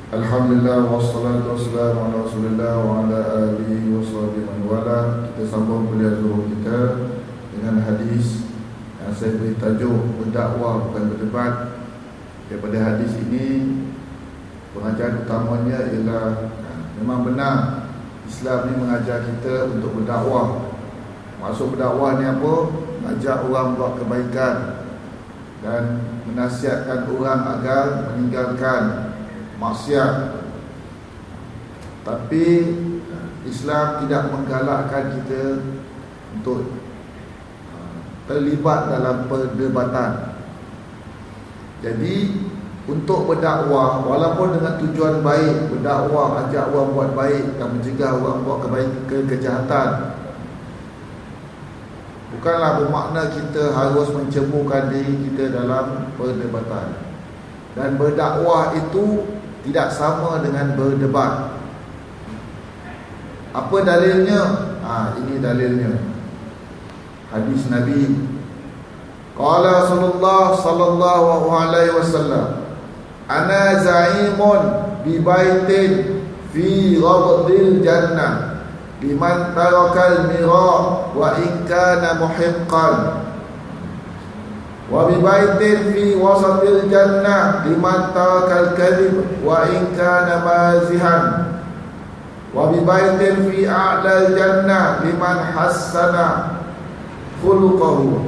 Alhamdulillah wassalatu wassalamu ala Rasulillah wa ala alihi washabihi man wala. Kita sambung kuliah zuhur kita dengan hadis yang saya beri tajuk berdakwah bukan berdebat. Daripada hadis ini, pengajaran utamanya ialah memang benar Islam ni mengajar kita untuk berdakwah. Maksud berdakwah ni apa? Mengajak orang buat kebaikan dan menasihatkan orang agar meninggalkan maksiat. Tapi Islam tidak menggalakkan kita untuk terlibat dalam perdebatan. Jadi untuk berdakwah, walaupun dengan tujuan baik, berdakwah, ajak orang buat baik dan mencegah orang buat kejahatan, bukanlah bermakna kita harus menceburkan diri kita dalam perdebatan. Dan berdakwah itu tidak sama dengan berdebat. Apa dalilnya? Ini dalilnya. Hadis Nabi. Qala Rasulullah sallallahu alaihi wasallam, ana za'imun bi baitin fi ghadil jannah liman tarakal mira wa in kana muhiqqan, wa bi baitin fi wasatil jannah liman tarakal kadhib wa in kana mazihan, wa bi baitin fi a'lal jannah liman hassana khuluquhu.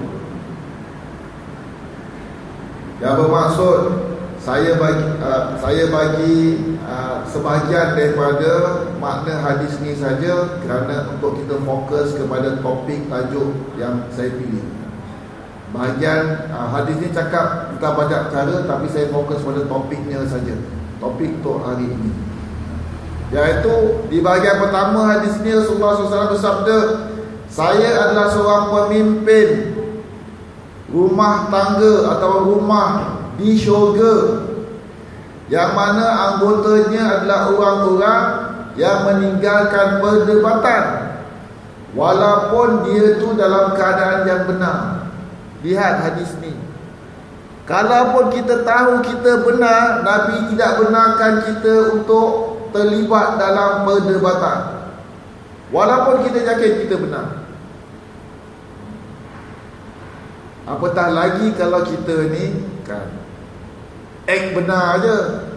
Yang bermaksud saya bagi sebahagian daripada makna hadis ni saja kerana untuk kita fokus kepada topik tajuk yang saya pilih. Bahagian hadis ni cakap bukan banyak cara, tapi saya fokus pada topiknya saja. Topik untuk hari ini, iaitu di bahagian pertama hadis ni Rasulullah SAW bersabda, saya adalah seorang pemimpin rumah tangga atau rumah di syurga, yang mana anggotanya adalah orang-orang yang meninggalkan perdebatan walaupun dia tu dalam keadaan yang benar. Lihat hadis ni. Kalaupun kita tahu kita benar, Nabi tidak benarkan kita untuk terlibat dalam perdebatan walaupun kita yakin kita benar. Apatah lagi kalau kita ni act benar aja,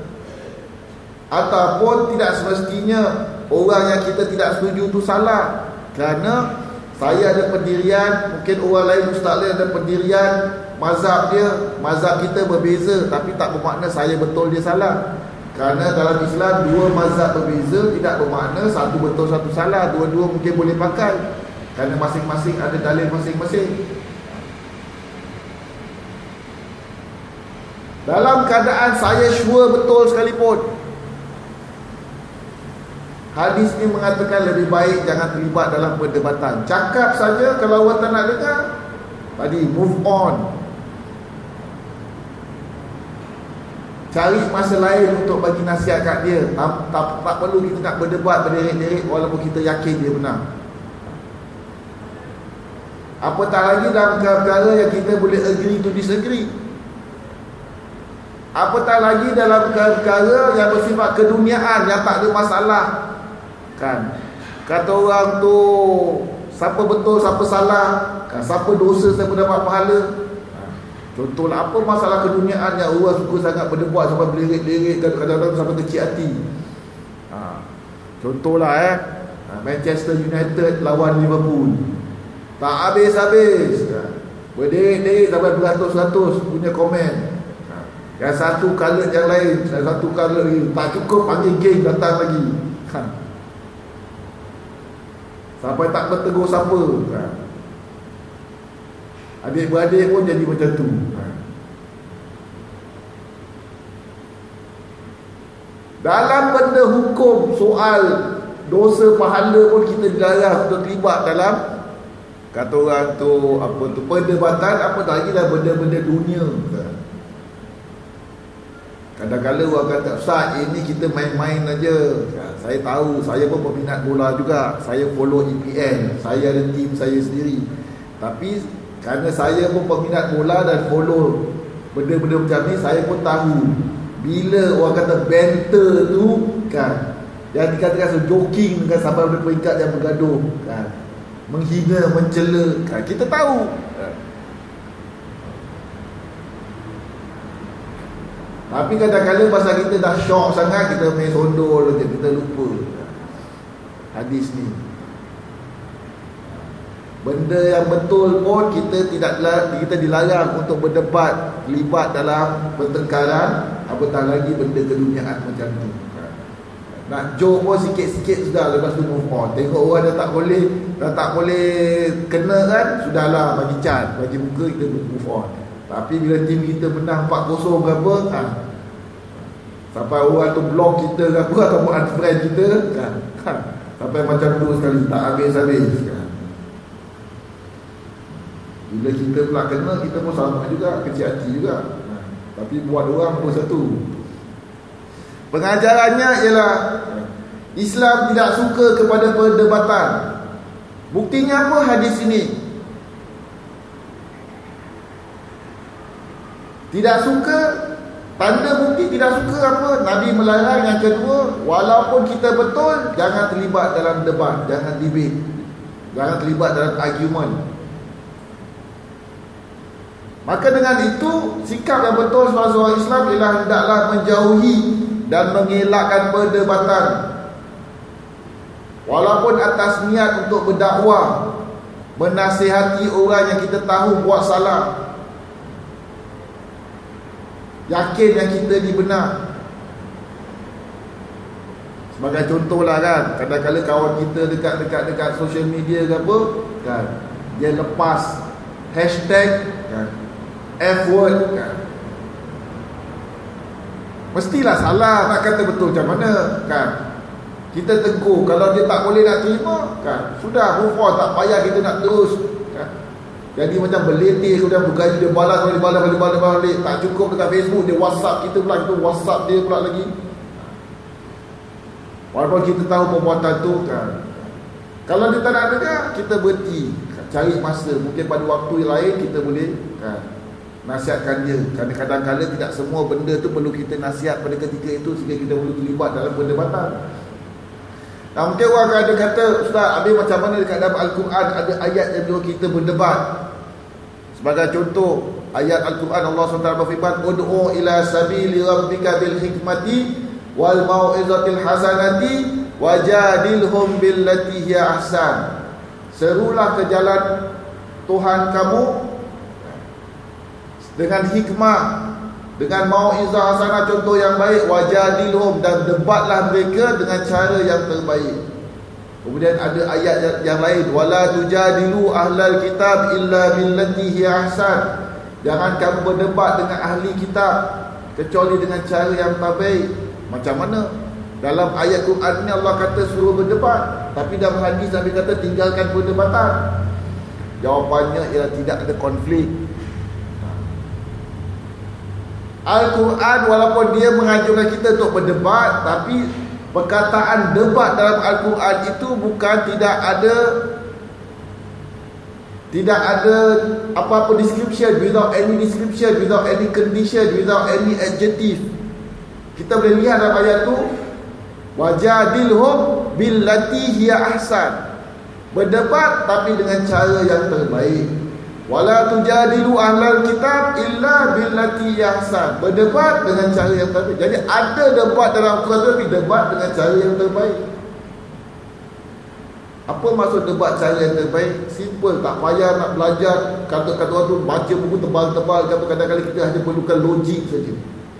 ataupun tidak semestinya orang yang kita tidak setuju tu salah. Kerana saya ada pendirian, mungkin orang lain, ustaz lain ada pendirian mazhab dia, mazhab kita berbeza, tapi tak bermakna saya betul dia salah. Kerana dalam Islam dua mazhab berbeza tidak bermakna satu betul satu salah. Dua-dua mungkin boleh pakai, kerana masing-masing ada dalil masing-masing. Dalam keadaan saya sure betul sekalipun, hadis ni mengatakan lebih baik jangan terlibat dalam perdebatan. Cakap saja, kalau orang tak nak dengar, tadi move on. Cari masa lain untuk bagi nasihat kat dia. Tak perlu kita nak berdebat berderet-deret walaupun kita yakin dia benar. Apatah lagi dalam perkara yang kita boleh agree to disagree. Apatah lagi dalam perkara yang bersifat keduniaan yang tak ada masalah. Kan? Kata orang tu, siapa betul, siapa salah, kan? Siapa dosa, siapa dapat pahala. Contohlah, apa masalah keduniaan yang orang suka sangat berdebat sampai belirik-lirik, kadang-kadang sampai kecil hati. Contohlah Manchester United lawan Liverpool, tak habis-habis, berderet-deret sampai beratus-ratus punya komen. Yang satu colour yang lain, yang satu colour lagi, tak cukup panggil geng datang lagi. Sampai tak bertegur siapa. Adik-beradik pun jadi macam tu. Dalam benda hukum, soal dosa pahala pun kita dilarang untuk terlibat dalam, kata orang tu, apa tu, perdebatan. Apa tak lagi dalam benda-benda dunia. Kadang-kadang orang kata, Ustaz, ini kita main-main aja. Saya tahu, saya pun peminat bola juga. Saya follow EPL, saya ada tim saya sendiri. Tapi kerana saya pun peminat bola dan follow benda-benda macam ni, saya pun tahu Bila orang kata banter tu kan, yang dikatakan joking kan, sampai pada peringkat yang bergaduh kan, menghina, mencela kan, kita tahu kan. Tapi kadang-kadang pasal kita dah syok sangat, kita main sondol je, kita lupa hadis ni. Benda yang betul pun kita dilarang untuk berdebat, terlibat dalam pertengkaran, apatah lagi benda keduniaan macam tu. Nak joke pun sikit-sikit sudah, lepas tu move on. Tengok orang dah tak boleh kena kan, sudahlah bagi cat, bagi muka, kita move on. Tapi bila tim kita menang 4-0 ke apa kan, sampai orang tu block kita ke apa, atau unfriend kita kan, sampai macam tu sekali, tak habis-habis kan. Bila kita pula kena, kita pun sama juga, kecil hati juga. Tapi buat orang pun satu. Pengajarannya ialah Islam tidak suka kepada perdebatan. Buktinya apa hadis ini? Tidak suka, tanda bukti tidak suka apa? Nabi melarang. Yang kedua, walaupun kita betul, jangan terlibat dalam debat, jangan debate, jangan terlibat dalam argument. Maka dengan itu, sikap yang betul sebagai seorang Islam ialah hendaklah menjauhi dan mengelakkan perdebatan, walaupun atas niat untuk berdakwah, menasihati orang yang kita tahu buat salah, yakin yang kita dibenar. Sebagai contohlah kan, kadang-kadang kawan kita dekat social media ke apa kan, dia lepas hashtag kan, F-word kan, mestilah salah, nak kata betul macam mana kan. Kita tegur, kalau dia tak boleh nak terima kan, sudah move on, tak payah kita nak terus kan. Jadi macam berletih, kemudian bergaji, dia balas balik. Tak cukup dekat Facebook, dia WhatsApp kita pula, kita WhatsApp dia pula lagi. Walaupun kita tahu perbuatan tu kan, kalau dia tak nak dengar, kita berhenti, cari masa. Mungkin pada waktu yang lain kita boleh kan nasihatkan dia. Kerana kadang-kadang tidak semua benda tu perlu kita nasihat pada ketika itu, sehingga kita perlu terlibat dalam perdebatan. Nah, mungkin orang ada kata, Ustaz, habis macam mana dekat dalam Al-Quran ada ayat yang menyuruh kita berdebat? Sebagai contoh, ayat Al-Quran Allah SWT berfirman, ud'u ila sabili rabbika bil hikmati wal mau'izatil hasanati wajadilhum billati hiya ahsan. Serulah ke jalan Tuhan kamu dengan hikmah, dengan mau'izah hasanah, contoh yang baik, wajadilhum, dan debatlah mereka dengan cara yang terbaik. Kemudian ada ayat yang lain, wala tujadilu ahlal kitab illa billati hiya ahsan. Jangan kamu berdebat dengan ahli kitab kecuali dengan cara yang terbaik. Macam mana? Dalam ayat Quran ni Allah kata suruh berdebat, tapi dalam hadis Nabi kata tinggalkan perdebatan. Jawapannya ialah tidak ada konflik. Al-Quran walaupun dia menganjurkan kita untuk berdebat, tapi perkataan debat dalam Al-Quran itu bukan tidak ada apa-apa description, without any description, without any condition, without any adjective. Kita boleh lihat dalam ayat tu, wajadilhum billati hiya ahsan. Berdebat tapi dengan cara yang terbaik. Wala tujadilu ahlal kitab illa billati ahsan. Berdebat dengan cara yang terbaik. Jadi ada debat dalam Al-Quran, tapi debat dengan cara yang terbaik. Apa maksud debat cara yang terbaik? Simple, tak payah nak belajar kata-kata orang tu, baca buku tebal-tebal. Kadang-kadang kita hanya perlukan logik saja.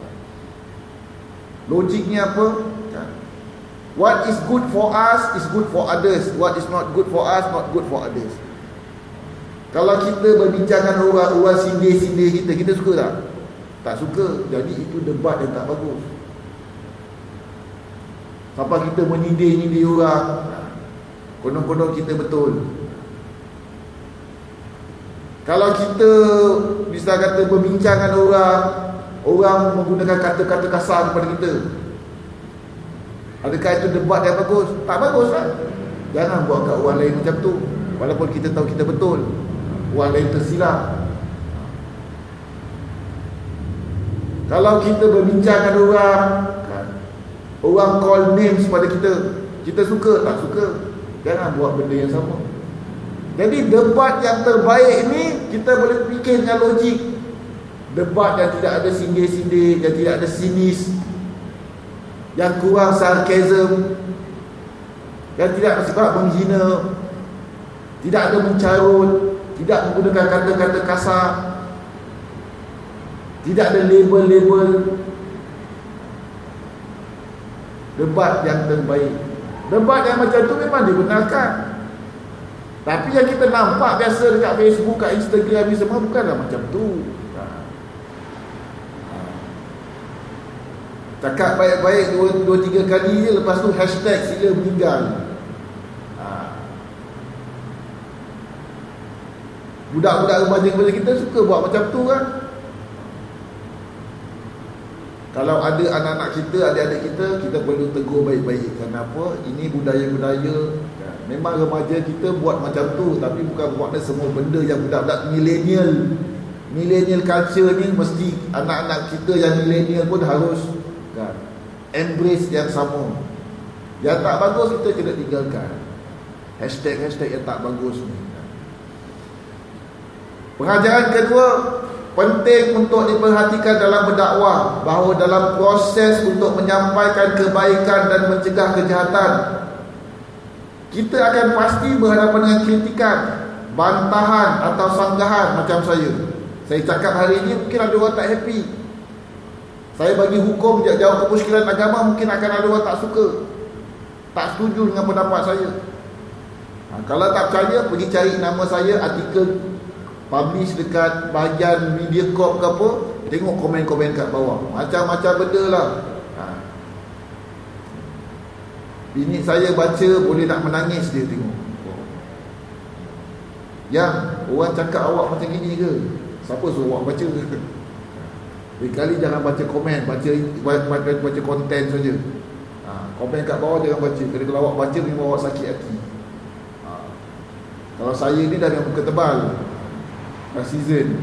Logiknya apa? What is good for us is good for others. What is not good for us, not good for others. Kalau kita berbincangkan orang sindir-sindir kita suka tak? Tak suka. Jadi itu debat yang tak bagus. Sampai kita menyindir-nyindir orang, konon-konon kita betul. Kalau kita bisa kata berbincangkan orang menggunakan kata-kata kasar kepada kita, adakah itu debat yang bagus? Tak bagus kan? Jangan buat kat orang lain macam tu. Walaupun kita tahu kita betul, orang lain tersilap. Kalau kita berbincang dengan orang kan, orang call names pada kita, kita suka tak suka, jangan buat benda yang sama. Jadi debat yang terbaik ni kita boleh fikir dengan logik. Debat yang tidak ada sindir-sindir, yang tidak ada sinis, yang kurang sarkasm, yang tidak bersifat menghina, tidak ada mencarut, tidak menggunakan kata-kata kasar, tidak ada label-label. Debat yang terbaik. Debat yang macam tu memang dibenarkan. Tapi yang kita nampak biasa dekat Facebook, kat Instagram ni semua bukanlah macam tu. Cakap baik-baik 2-3 kali je, lepas tu hashtag sila meninggal. Budak-budak remaja kita suka buat macam tu kan. Kalau ada anak-anak kita, adik-adik kita, kita perlu tegur baik-baik. Kenapa? Ini budaya-budaya. Memang remaja kita buat macam tu, tapi bukan buatnya semua benda yang budak-budak millennial culture ni. Mesti anak-anak kita yang millennial pun harus kan, embrace yang sama. Yang tak bagus kita kena tinggalkan. Hashtag yang tak bagus ni. Pengajaran kedua, penting untuk diperhatikan dalam berdakwah, bahawa dalam proses untuk menyampaikan kebaikan dan mencegah kejahatan, kita akan pasti berhadapan dengan kritikan, bantahan atau sanggahan. Macam saya cakap hari ini, mungkin ada orang tak happy. Saya bagi hukum jawab kemusykilan agama, mungkin akan ada orang tak suka, tak setuju dengan pendapat saya. Kalau tak percaya, pergi cari nama saya, artikel publish dekat bahagian Mediacorp ke apa, tengok komen-komen kat bawah, macam-macam benda lah. Bini saya baca boleh nak menangis dia tengok. Yang orang cakap awak macam gini ke? Siapa suruh awak baca? Kali jangan baca komen, baca konten saja. Komen kat bawah jangan baca. Kalau awak baca memang awak sakit hati. Kalau saya ni dah dengan muka tebal, dah season.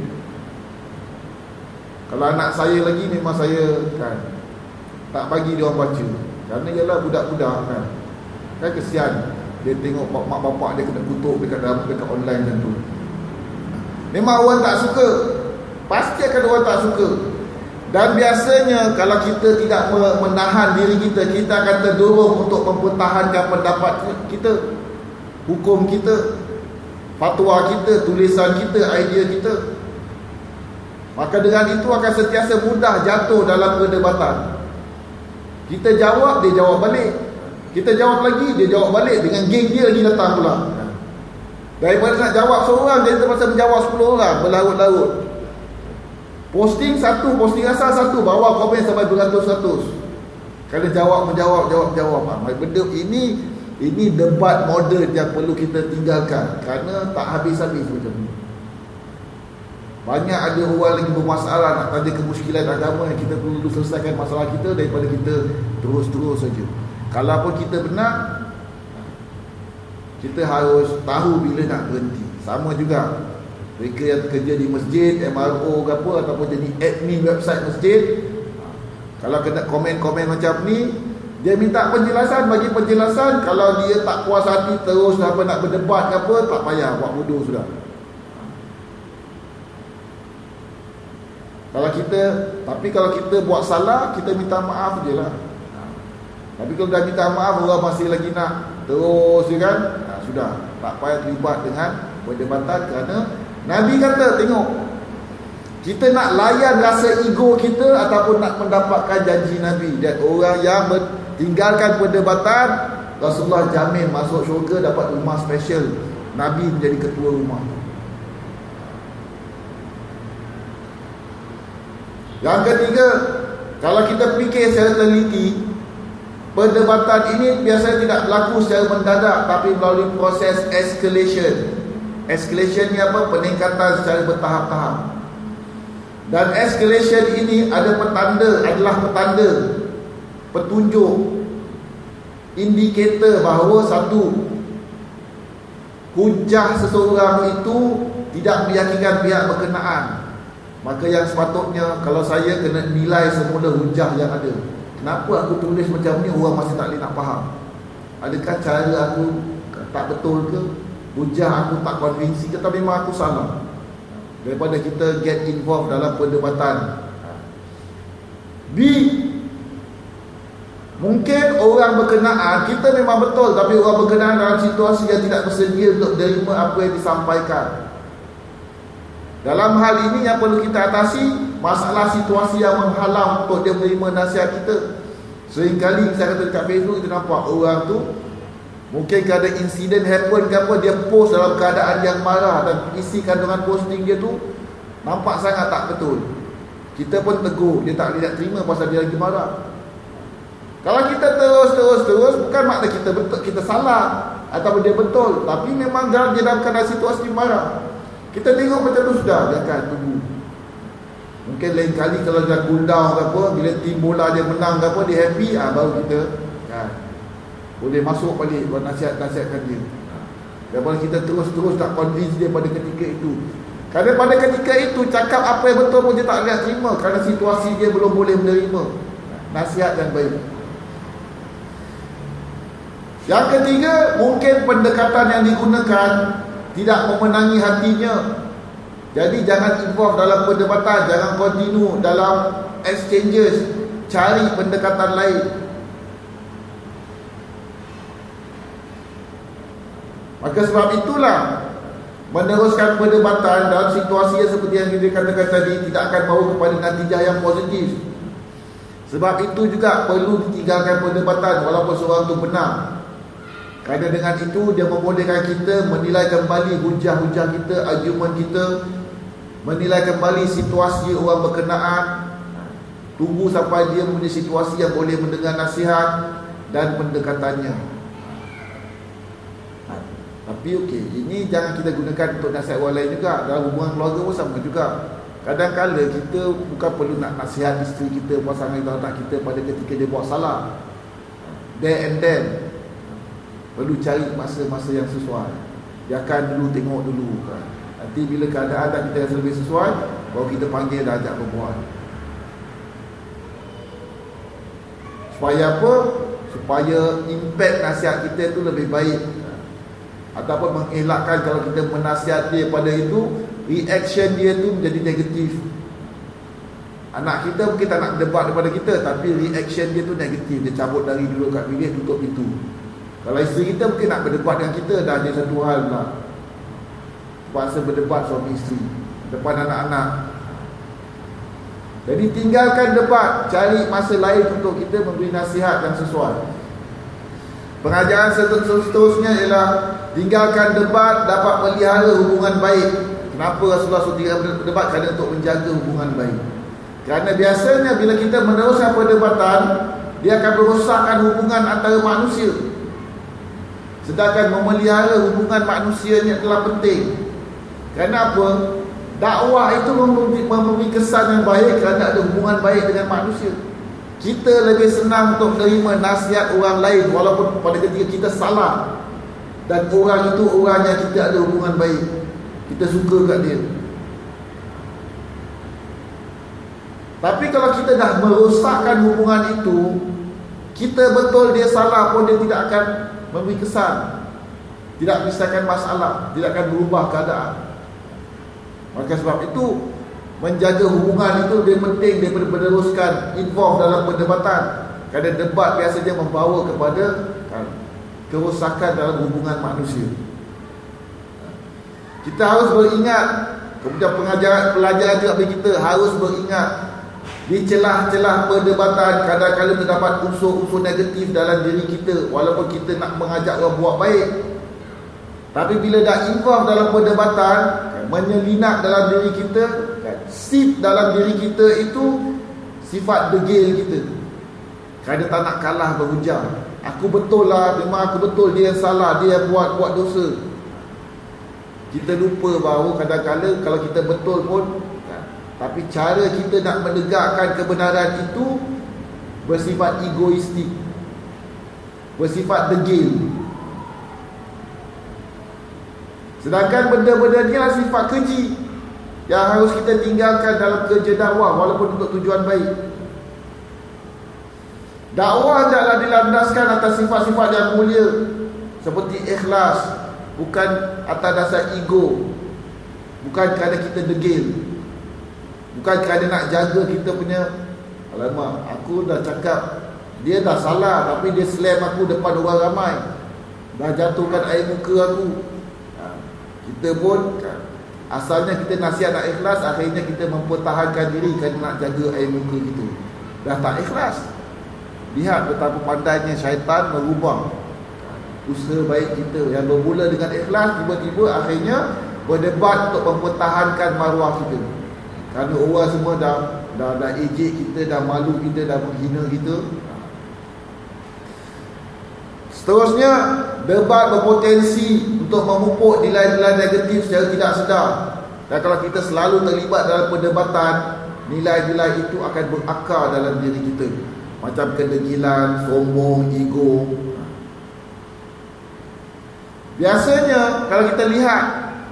Kalau anak saya lagi memang saya kan tak bagi dia orang baca. Kerana ialah budak-budak kan kesian. Dia tengok mak bapak dia kena kutuk dekat online macam tu. Memang orang tak suka. Pasti akan orang tak suka. Dan biasanya kalau kita tidak menahan diri kita, kita akan terdorong untuk mempertahankan pendapat kita, hukum kita, fatwa kita, tulisan kita, idea kita. Maka dengan itu akan sentiasa mudah jatuh dalam perdebatan. Kita jawab, dia jawab balik. Kita jawab lagi, dia jawab balik. Dengan geng dia lagi datang pula. Daripada nak jawab seorang, dia terpaksa menjawab 10 orang, berlarut-larut. Posting satu, posting asal satu, bawa komen sampai beratus-ratus. Kalau jawab, menjawab. Benda ini debat moden yang perlu kita tinggalkan. Kerana tak habis-habis macam ni. Banyak ada orang lagi bermasalah nak tanya kemusykilan agama, yang kita perlu selesaikan masalah kita daripada kita terus-terus saja. Kalaupun kita benar, kita harus tahu bila nak berhenti. Sama juga mereka yang kerja di masjid, MRO ke apa, ataupun jadi admin website masjid, kalau kena komen-komen macam ni, dia minta penjelasan, bagi penjelasan. Kalau dia tak puas hati terus apa nak berdebat ke apa, tak payah, buat bodoh sudah. Tapi kalau kita buat salah, kita minta maaf je lah. Tapi kalau dah minta maaf, orang masih lagi nak terus je kan, sudah, tak payah terlibat dengan perdebatan. Kerana Nabi kata, tengok, kita nak layan rasa ego kita ataupun nak mendapatkan janji Nabi. Dan orang yang tinggalkan perdebatan, Rasulullah jamin masuk syurga, dapat rumah special. Nabi menjadi ketua rumah. Yang ketiga, kalau kita fikir secara teliti, perdebatan ini biasanya tidak berlaku secara mendadak, tapi melalui proses escalation. Escalation ni apa? Peningkatan secara bertahap-tahap. Dan escalation ini adalah petanda, petunjuk, indikator bahawa satu, hujah seseorang itu tidak meyakinkan pihak berkenaan. Maka yang sepatutnya, kalau saya kena nilai semula hujah yang ada. Kenapa aku tulis macam ni orang masih tak boleh nak faham? Adakah cara aku tak betul ke? Hujah aku tak konvinsi ke? Tapi memang aku salah. Daripada kita get involved dalam perdebatan. B, mungkin orang berkenaan, kita memang betul, tapi orang berkenaan dalam situasi yang tidak bersedia untuk menerima apa yang disampaikan. Dalam hal ini yang perlu kita atasi, masalah situasi yang menghalang untuk dia menerima nasihat kita. Seringkali saya kata dekat Facebook, kita nampak orang tu mungkin ada insiden happen ke apa, dia post dalam keadaan yang marah, dan isi kandungan posting dia tu nampak sangat tak betul. Kita pun tegur, dia tak boleh nak terima pasal dia lagi marah. Kalau kita terus, bukan makna kita betul, kita salah ataupun dia betul, tapi memang dia dalam keadaan situasi marah. Kita tengok macam tu sudah, dia akan tunggu. Mungkin lain kali kalau dia cool down ke apa, bila tim bola dia menang ke apa, dia happy, baru kita boleh masuk balik buat nasihatkan dia. Daripada kita terus tak convince dia pada ketika itu. Kerana pada ketika itu cakap apa yang betul pun dia tak boleh terima, kerana situasi dia belum boleh menerima nasihat yang baik. Yang ketiga, mungkin pendekatan yang digunakan tidak memenangi hatinya. Jadi jangan involve dalam perdebatan, jangan continue dalam exchanges, cari pendekatan lain. Maka sebab itulah meneruskan perdebatan dalam situasi yang seperti yang kita katakan tadi tidak akan bawa kepada natijah yang positif. Sebab itu juga perlu ditinggalkan perdebatan walaupun seorang itu benar. Kerana dengan itu dia membolehkan kita menilai kembali hujah-hujah kita, argument kita, menilai kembali situasi orang berkenaan. Tunggu sampai dia punya situasi yang boleh mendengar nasihat dan pendekatannya. Tapi okey, ini jangan kita gunakan untuk nasihat orang lain juga. Dalam hubungan keluarga pun sama juga. Kadang-kadang kita bukan perlu nak nasihat isteri kita, pasangan anak kita pada ketika dia buat salah. There and then. Perlu cari masa-masa yang sesuai. Biarkan dulu, tengok dulu kan. Nanti bila keadaan kita yang lebih sesuai, baru kita panggil dan ajak berbual. Supaya apa? Supaya impact nasihat kita tu lebih baik. Ataupun mengelakkan kalau kita menasihat dia pada itu, reaction dia tu menjadi negatif. Anak kita mungkin tak nak debat daripada kita, tapi reaction dia tu negatif. Dia cabut dari dulu kat bilik, tutup pintu. Kalau isteri kita mungkin nak berdebat dengan kita, dah ada satu hal pula. Terpaksa berdebat suami isteri depan anak-anak. Jadi tinggalkan debat, cari masa lain untuk kita memberi nasihat yang sesuai. Pengajaran seterusnya ialah tinggalkan debat dapat melihara hubungan baik. Kenapa Rasulullah suruh tinggalkan debat? Kerana untuk menjaga hubungan baik. Kerana biasanya bila kita meneruskan perdebatan, dia akan merosakkan hubungan antara manusia. Sedangkan memelihara hubungan manusia ini adalah penting. Kerana apa? Dakwah itu memberi kesan yang baik kerana ada hubungan baik dengan manusia. Kita lebih senang untuk menerima nasihat orang lain walaupun pada ketika kita salah, dan orang itu orang yang kita ada hubungan baik, kita suka kat dia. Tapi kalau kita dah merosakkan hubungan itu, kita betul dia salah pun dia tidak akan memberi kesan, tidak menyelesaikan masalah, tidak akan berubah keadaan. Maka sebab itu menjaga hubungan itu lebih penting daripada meneruskan involve dalam perdebatan. Kerana debat biasanya membawa kepada kerosakan dalam hubungan manusia. Kita harus beringat, kemudian pelajaran juga bagi kita harus beringat, di celah-celah perdebatan kadang-kadang terdapat unsur-unsur negatif dalam diri kita. Walaupun kita nak mengajak orang buat baik, tapi bila dah involve dalam perdebatan, menyelinap dalam diri kita, seep dalam diri kita itu sifat degil kita. Kerana tak nak kalah berhujah. Aku betul lah, memang aku betul, dia yang salah, dia yang buat dosa. Kita lupa bahawa kadang-kadang kalau kita betul pun, tapi cara kita nak menegakkan kebenaran itu bersifat egoistik, bersifat degil. Sedangkan benda-benda ni adalah sifat keji yang harus kita tinggalkan dalam kerja dakwah walaupun untuk tujuan baik. Dakwah hendaklah dilandaskan atas sifat-sifat yang mulia seperti ikhlas, bukan atas dasar ego, bukan kerana kita degil, bukan kerana nak jaga kita punya, alamak aku dah cakap dia dah salah tapi dia slam aku depan orang ramai, dah jatuhkan air muka aku. Kita pun asalnya kita nasihat nak ikhlas, akhirnya kita mempertahankan diri kerana nak jaga air muka kita, dah tak ikhlas. Lihat betapa pandainya syaitan merubah usaha baik kita yang bermula dengan ikhlas, tiba-tiba akhirnya berdebat untuk mempertahankan maruah kita. Kerana orang semua dah ejek kita, dah malu kita, dah menghina kita. Seterusnya, debat berpotensi untuk memupuk nilai-nilai negatif secara tidak sedar. Dan kalau kita selalu terlibat dalam perdebatan, nilai-nilai itu akan berakar dalam diri kita. Macam kedegilan, sombong, ego. Biasanya kalau kita lihat,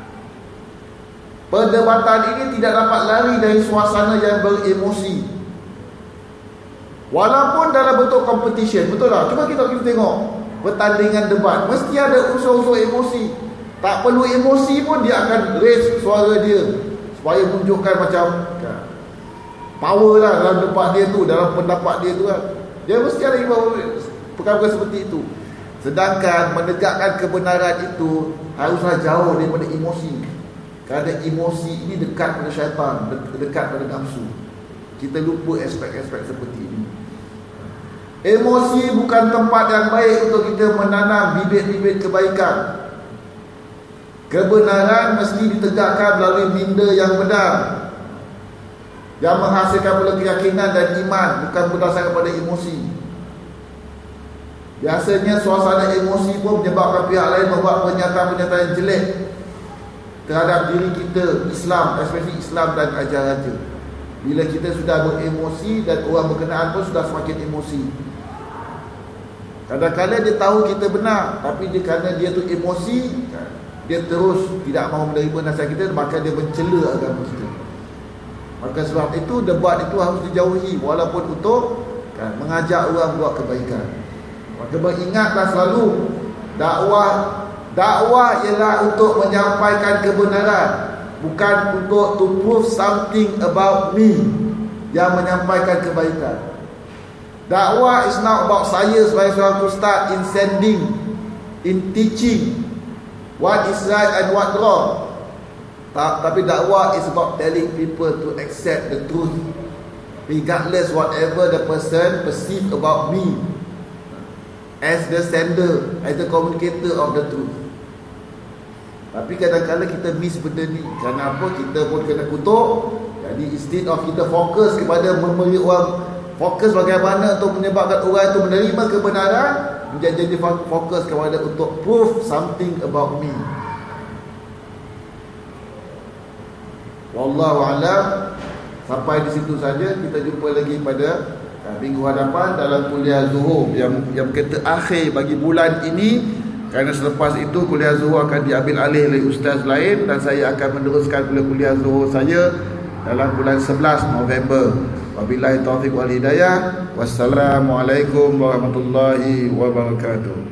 perdebatan ini tidak dapat lari dari suasana yang beremosi. Walaupun dalam bentuk competition, betul tak? Cuba kita tengok pertandingan debat, mesti ada unsur-unsur emosi. Tak perlu emosi pun dia akan raise suara dia supaya menunjukkan macam power lah dalam debat dia tu, dalam pendapat dia tu kan. Dia mesti ada perkara seperti itu. Sedangkan menegakkan kebenaran itu haruslah jauh daripada emosi. Kerana emosi ini dekat pada syaitan, dekat pada nafsu. Kita lupa aspek-aspek seperti ini. Emosi bukan tempat yang baik untuk kita menanam bibit-bibit kebaikan. Kebenaran mesti ditegakkan melalui minda yang benar, yang menghasilkan pula keyakinan dan iman, bukan berdasarkan pada emosi. Biasanya suasana emosi pun menyebabkan pihak lain membuat pernyataan-pernyataan yang jelek terhadap diri kita, Islam, especially Islam dan ajarannya. Bila kita sudah beremosi dan orang berkenaan pun sudah semakin emosi. Kadang-kadang dia tahu kita benar, tapi kerana dia tu emosi, dia terus tidak mahu menerima nasihat kita, maka dia mencela agama kita. Maka sebab itu debat itu harus dijauhi, walaupun untuk mengajak orang buat kebaikan. Maka ingatlah selalu, dakwah ialah untuk menyampaikan kebenaran, bukan untuk to prove something about me, yang menyampaikan kebaikan. Dakwah is not about saya sebagai seorang ustaz in sending, in teaching what is right and what wrong. Tapi dakwah is about telling people to accept the truth, regardless whatever the person perceive about me, as the sender, as the communicator of the truth. Tapi kadang-kadang kita miss benda ni. Kenapa? Kita pun kena kutuk. Jadi instead of kita fokus kepada memberi orang, fokus bagaimana untuk menyebabkan orang itu menerima kebenaran, menjadi fokus kepada untuk prove something about me. Wallahu a'lam. Sampai di situ saja. Kita jumpa lagi pada minggu hadapan dalam kuliah Zuhur yang kita akhir bagi bulan ini. Kerana selepas itu kuliah Zuhur akan diambil alih oleh ustaz lain, dan saya akan meneruskan kuliah Zuhur saya dalam bulan 11 November. Wabillahi taufiq wal hidayah. Wassalamualaikum warahmatullahi wabarakatuh.